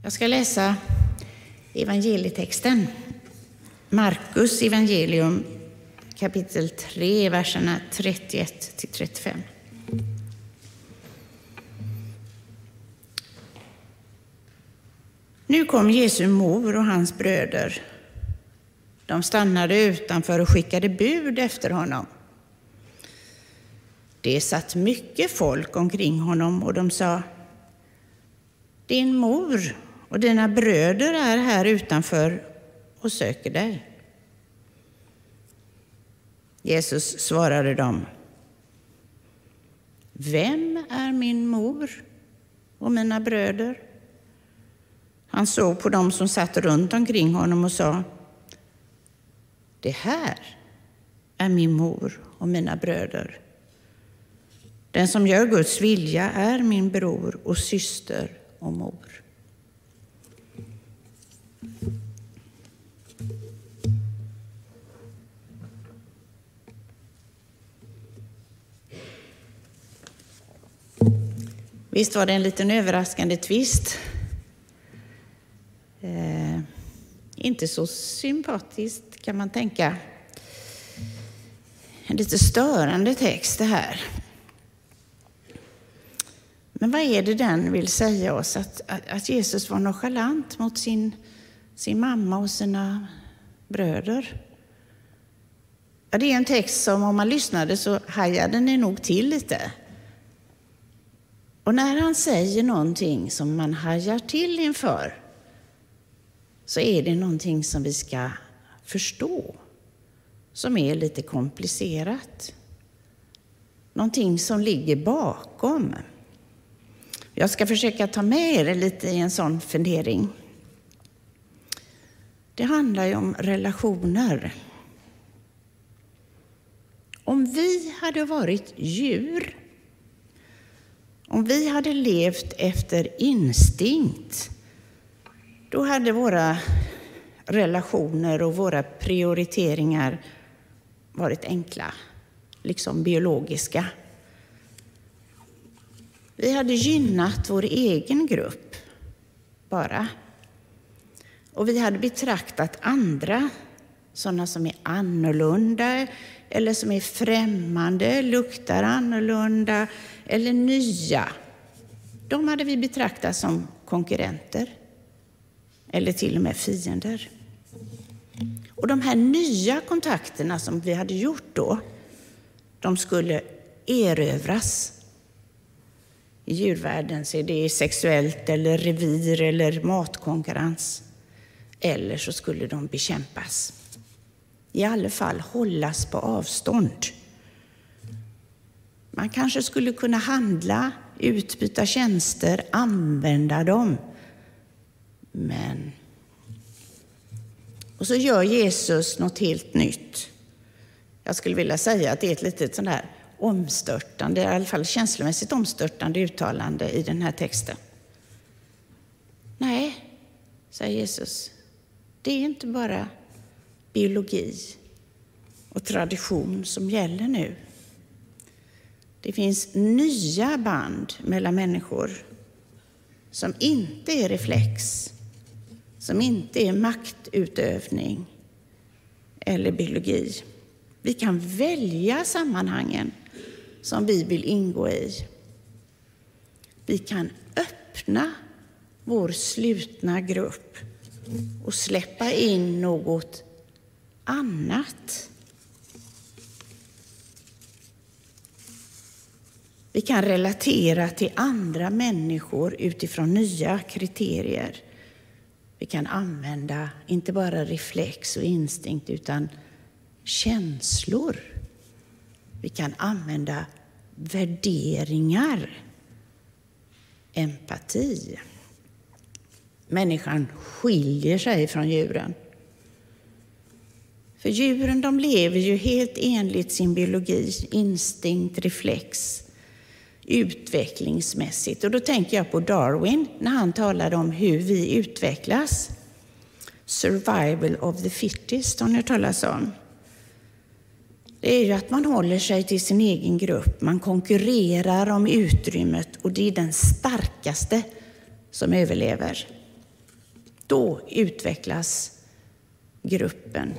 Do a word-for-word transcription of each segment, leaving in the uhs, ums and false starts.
Jag ska läsa evangelietexten. Markus evangelium kapitel tre, verserna trettioett till trettiofem. Nu kom Jesu mor och hans bröder. De stannade utanför och skickade bud efter honom. Det satt mycket folk omkring honom och de sa: din mor och dina bröder är här utanför och söker dig. Jesus svarade dem: vem är min mor och mina bröder? Han såg på dem som satt runt omkring honom och sa: det här är min mor och mina bröder. Den som gör Guds vilja är min bror och syster och mor. Visst var det en liten överraskande twist. Eh, inte så sympatiskt kan man tänka. En lite störande text det här. Men vad är det den vill säga oss? Att, att Jesus var nonchalant mot sin, sin mamma och sina bröder. Ja, det är en text som om man lyssnade så hajade ni nog till lite. Och när han säger någonting som man hajar till inför, så är det någonting som vi ska förstå, som är lite komplicerat. Någonting som ligger bakom. Jag ska försöka ta med er lite i en sån fundering. Det handlar ju om relationer. Om vi hade varit djur, om vi hade levt efter instinkt, då hade våra relationer och våra prioriteringar varit enkla, liksom biologiska. Vi hade gynnat vår egen grupp bara. Och vi hade betraktat andra, sådana som är annorlunda eller som är främmande, luktar annorlunda eller nya. De hade vi betraktat som konkurrenter eller till och med fiender. Och de här nya kontakterna som vi hade gjort då, de skulle erövras. I djurvärlden så är det sexuellt eller revir eller matkonkurrens. Eller så skulle de bekämpas. I alla fall hållas på avstånd. Man kanske skulle kunna handla, utbyta tjänster, använda dem. Men... Och så gör Jesus något helt nytt. Jag skulle vilja säga att det är ett litet sånt här omstörtande, i alla fall känslomässigt omstörtande uttalande i den här texten. Nej, säger Jesus, det är inte bara biologi och tradition som gäller nu. Det finns nya band mellan människor som inte är reflex, som inte är maktutövning eller biologi. Vi kan välja sammanhangen som vi vill ingå i. Vi kan öppna vår slutna grupp och släppa in något annat. Vi kan relatera till andra människor utifrån nya kriterier. Vi kan använda inte bara reflex och instinkt utan känslor. Vi kan använda värderingar, empati. Människan skiljer sig från djuren. För djuren, de lever ju helt enligt sin biologi, instinkt, reflex, utvecklingsmässigt. Och då tänker jag på Darwin när han talade om hur vi utvecklas. Survival of the fittest, har ni hört talas om. Det är ju att man håller sig till sin egen grupp. Man konkurrerar om utrymmet och det är den starkaste som överlever. Då utvecklas gruppen.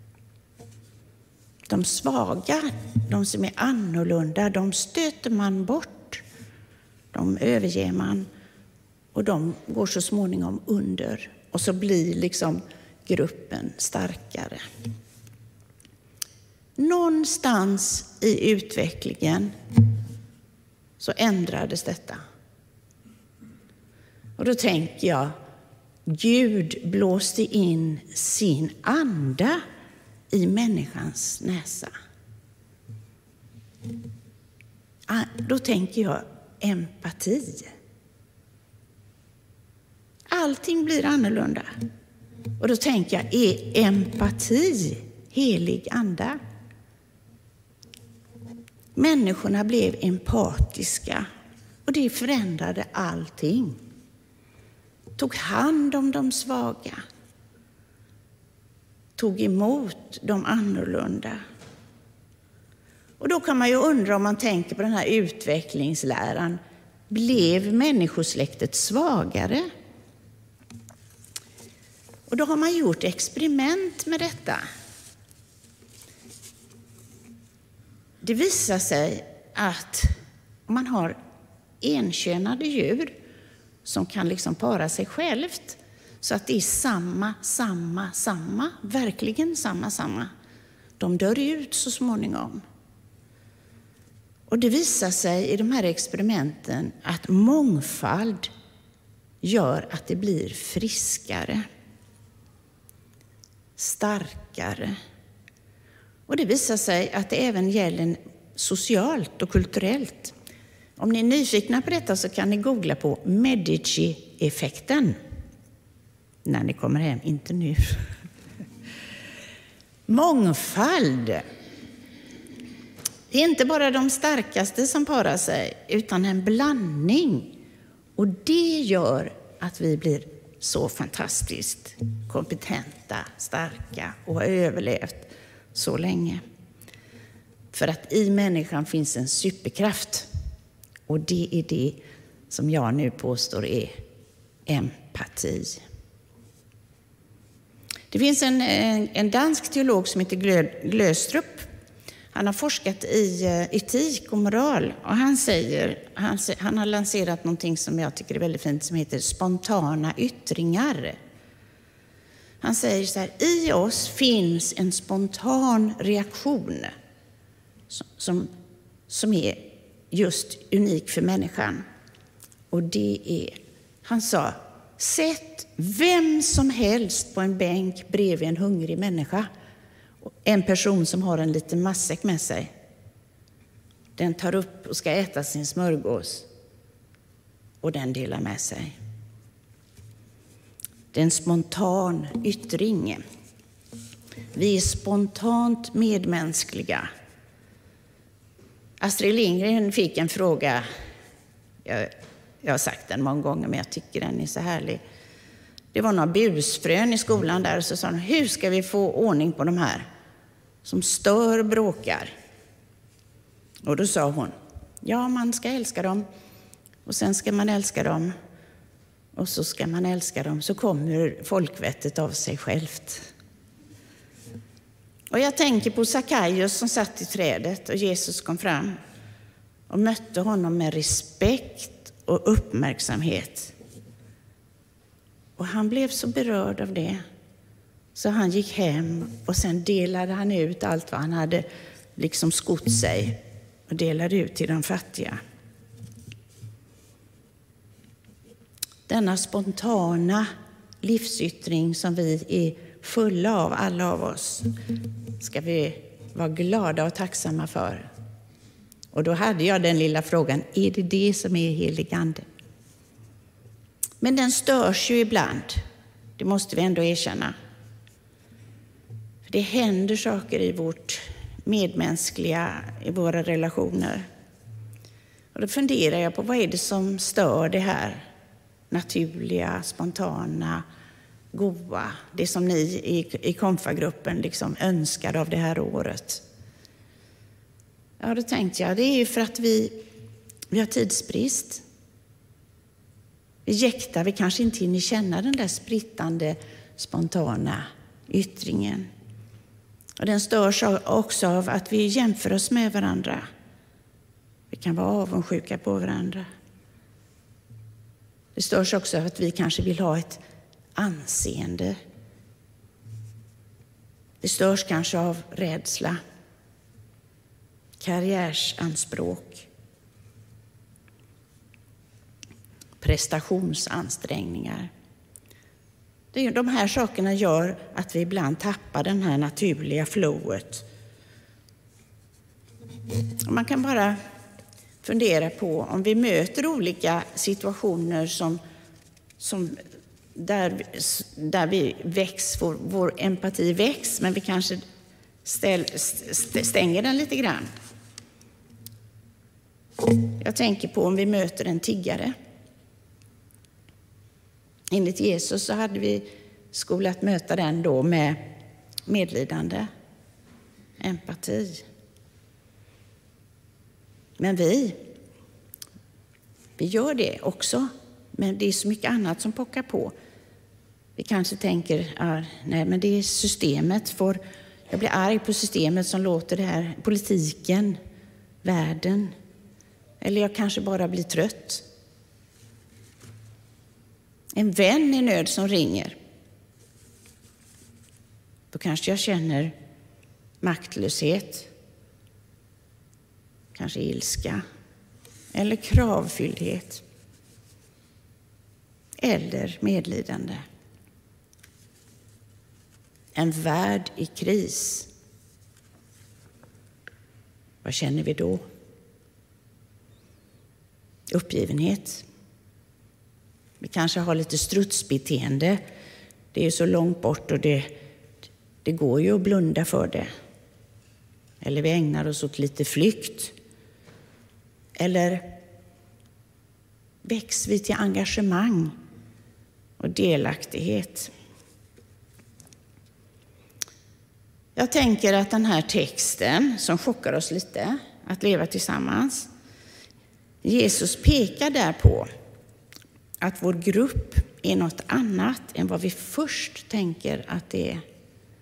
De svaga, de som är annorlunda, de stöter man bort. De överger man och de går så småningom under. Och så blir liksom gruppen starkare. Någonstans i utvecklingen så ändrades detta. Och då tänker jag, Gud blåste in sin anda i människans näsa. Då tänker jag empati. Allting blir annorlunda. Och då tänker jag, är empati helig anda? Människorna blev empatiska och det förändrade allting. Tog hand om de svaga. Tog emot de annorlunda. Och då kan man ju undra, om man tänker på den här utvecklingsläran, blev människosläktet svagare? Och då har man gjort experiment med detta. Det visar sig att om man har enkönade djur som kan liksom para sig självt, så att det är samma, samma, samma, verkligen samma, samma. De dör ut så småningom. Och det visar sig i de här experimenten att mångfald gör att det blir friskare, starkare. Och det visar sig att det även gäller socialt och kulturellt. Om ni är nyfikna på detta så kan ni googla på Medici-effekten. När ni kommer hem, inte nu. Mångfald. Det är inte bara de starkaste som parar sig, utan en blandning. Och det gör att vi blir så fantastiskt kompetenta, starka och har överlevt så länge. För att i människan finns en superkraft. Och det är det som jag nu påstår är empati. Det finns en, en dansk teolog som heter Glöstrup. Han har forskat i etik och moral. Och han, säger, han, han har lanserat någonting som jag tycker är väldigt fint, som heter spontana yttringar. Han säger så här: i oss finns en spontan reaktion som, som, som är just unik för människan. Och det är, han sa, sätt vem som helst på en bänk bredvid en hungrig människa. En person som har en liten matsäck med sig. Den tar upp och ska äta sin smörgås. Och den delar med sig. Det är en spontan yttring. Vi är spontant medmänskliga. Astrid Lindgren fick en fråga. Jag, jag har sagt den många gånger, men jag tycker den är så härlig. Det var några busfrön i skolan där, och så sa de: hur ska vi få ordning på de här som stör och bråkar? Och då sa hon: ja, man ska älska dem. Och sen ska man älska dem. Och så ska man älska dem, så kommer folkvettet av sig självt. Och jag tänker på Sackaios som satt i trädet och Jesus kom fram och mötte honom med respekt och uppmärksamhet. Och han blev så berörd av det, så han gick hem och sen delade han ut allt vad han hade liksom skott sig och delade ut till de fattiga. Denna spontana livsyttring som vi är fulla av, alla av oss, ska vi vara glada och tacksamma för. Och då hade jag den lilla frågan: är det det som är helig ande? Men den störs ju ibland. Det måste vi ändå erkänna. För det händer saker i vårt medmänskliga, i våra relationer. Och då funderar jag på, vad är det som stör det här naturliga, spontana, goda, det som ni i, i konfagruppen liksom önskade av det här året? Ja, då tänkte jag, det är ju för att vi, vi har tidsbrist. Vi jäktar, vi kanske inte hinner känna den där sprittande, spontana yttringen. Och den störs också av att vi jämför oss med varandra. Vi kan vara avundsjuka på varandra. Det störs också av att vi kanske vill ha ett anseende. Det störs kanske av rädsla, karriärsanspråk, prestationsansträngningar. Det är, de här sakerna gör att vi ibland tappar den här naturliga flowet. Och man kan bara fundera på om vi möter olika situationer som, som där, där vi väcks, vår, vår empati väcks, men vi kanske ställ, stänger den lite grann. Jag tänker på om vi möter en tiggare. Enligt Jesus så hade vi skolat möta den då med medlidande, empati. Men vi, vi gör det också. Men det är så mycket annat som pockar på. Vi kanske tänker, ah, nej men det är systemet. Får, jag blir arg på systemet som låter det här, politiken, världen. Eller jag kanske bara blir trött. En vän i nöd som ringer. Då kanske jag känner maktlöshet. Kanske ilska. Eller kravfylldhet. Eller medlidande. En värld i kris. Vad känner vi då? Uppgivenhet. Vi kanske har lite strutsbeteende. Det är så långt bort och det, det går ju att blunda för det. Eller vi ägnar oss åt lite flykt. Eller väcks vi till engagemang och delaktighet. Jag tänker att den här texten som chockar oss lite, att leva tillsammans. Jesus pekar där på att vår grupp är något annat än vad vi först tänker att det är.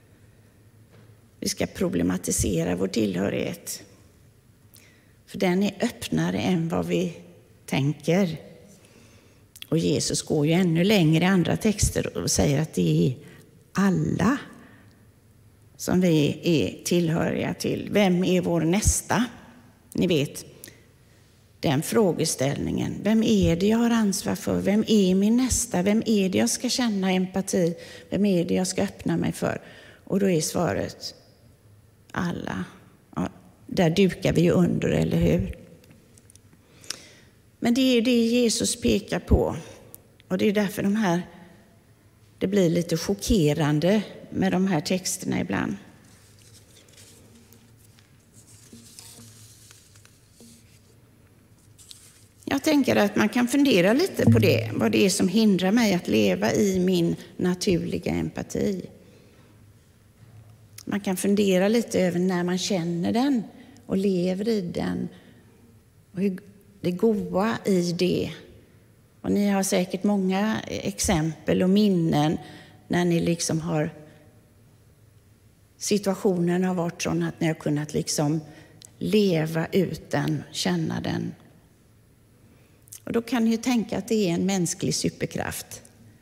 Vi ska problematisera vår tillhörighet. För den är öppnare än vad vi tänker. Och Jesus går ju ännu längre i andra texter och säger att det är alla som vi är tillhöriga till. Vem är vår nästa? Ni vet, den frågeställningen. Vem är det jag har ansvar för? Vem är min nästa? Vem är det jag ska känna empati? Vem är det jag ska öppna mig för? Och då är svaret alla. Ja, där dukar vi ju under, eller hur? Men det är det Jesus pekar på. Och det är därför de här, det blir lite chockerande med de här texterna ibland. Jag tänker att man kan fundera lite på det. Vad det är som hindrar mig att leva i min naturliga empati. Man kan fundera lite över när man känner den och lever i den. Och hur det goda i det. Och ni har säkert många exempel och minnen när ni liksom har situationen har varit sån att ni har kunnat liksom leva ut den, känna den. Och då kan ni ju tänka att det är en mänsklig superkraft.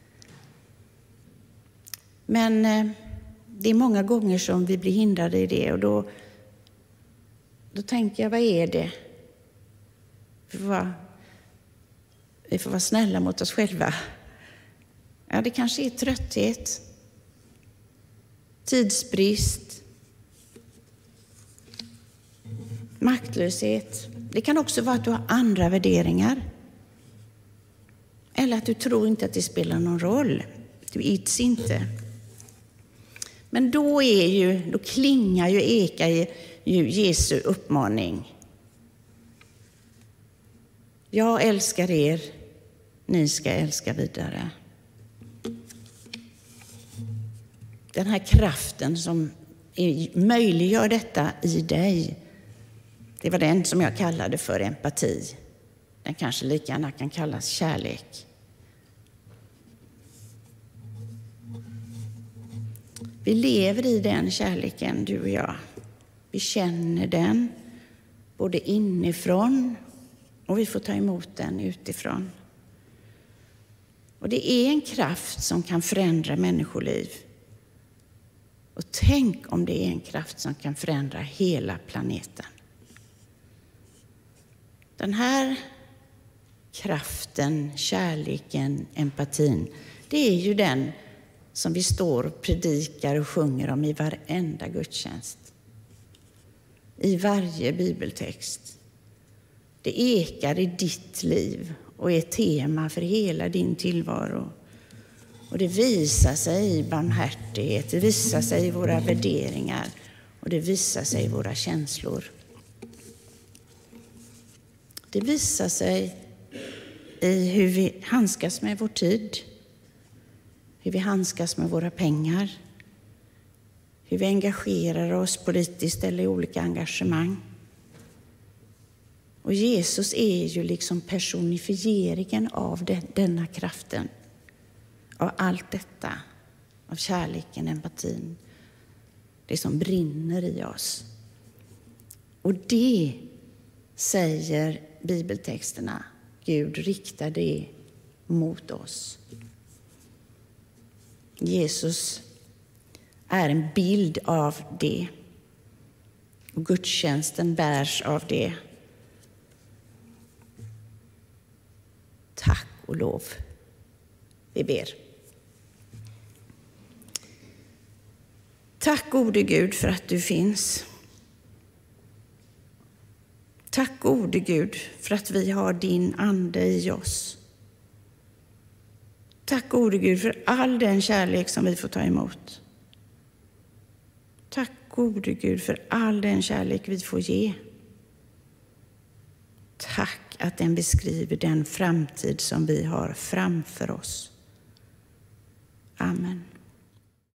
Men eh, det är många gånger som vi blir hindrade i det. Och då, då tänker jag, vad är det? Vi får, vara, vi får vara snälla mot oss själva. Ja, det kanske är trötthet. Tidsbrist. Maktlöshet. Det kan också vara att du har andra värderingar. Eller att du tror inte att det spelar någon roll. Du its inte. Men då är ju, då klingar ju, ekar ju Jesu uppmaning. Jag älskar er, ni ska älska vidare. Den här kraften som möjliggör detta i dig, det var den som jag kallade för empati. Den kanske lika gärna kan kallas kärlek. Vi lever i den kärleken, du och jag. Vi känner den både inifrån och vi får ta emot den utifrån. Och det är en kraft som kan förändra människoliv. Och tänk om det är en kraft som kan förändra hela planeten. Den här kraften, kärleken, empatin, det är ju den som vi står och predikar och sjunger om i varenda gudstjänst. I varje bibeltext. Det ekar i ditt liv och är tema för hela din tillvaro. Och det visar sig i barmhärtighet, det visar sig i våra värderingar och det visar sig i våra känslor. Det visar sig i hur vi handskas med vår tid, hur vi handskas med våra pengar, hur vi engagerar oss politiskt eller i olika engagemang. Och Jesus är ju liksom personifieringen av det, denna kraften, av allt detta, av kärleken, empatin, det som brinner i oss. Och det säger bibeltexterna, Gud riktar det mot oss. Jesus är en bild av det. Och gudstjänsten bärs av det. Tack och lov. Vi ber. Tack gode Gud för att du finns. Tack gode Gud för att vi har din ande i oss. Tack gode Gud för all den kärlek som vi får ta emot. Tack gode Gud för all den kärlek vi får ge. Tack att den beskriver den framtid som vi har framför oss. Amen.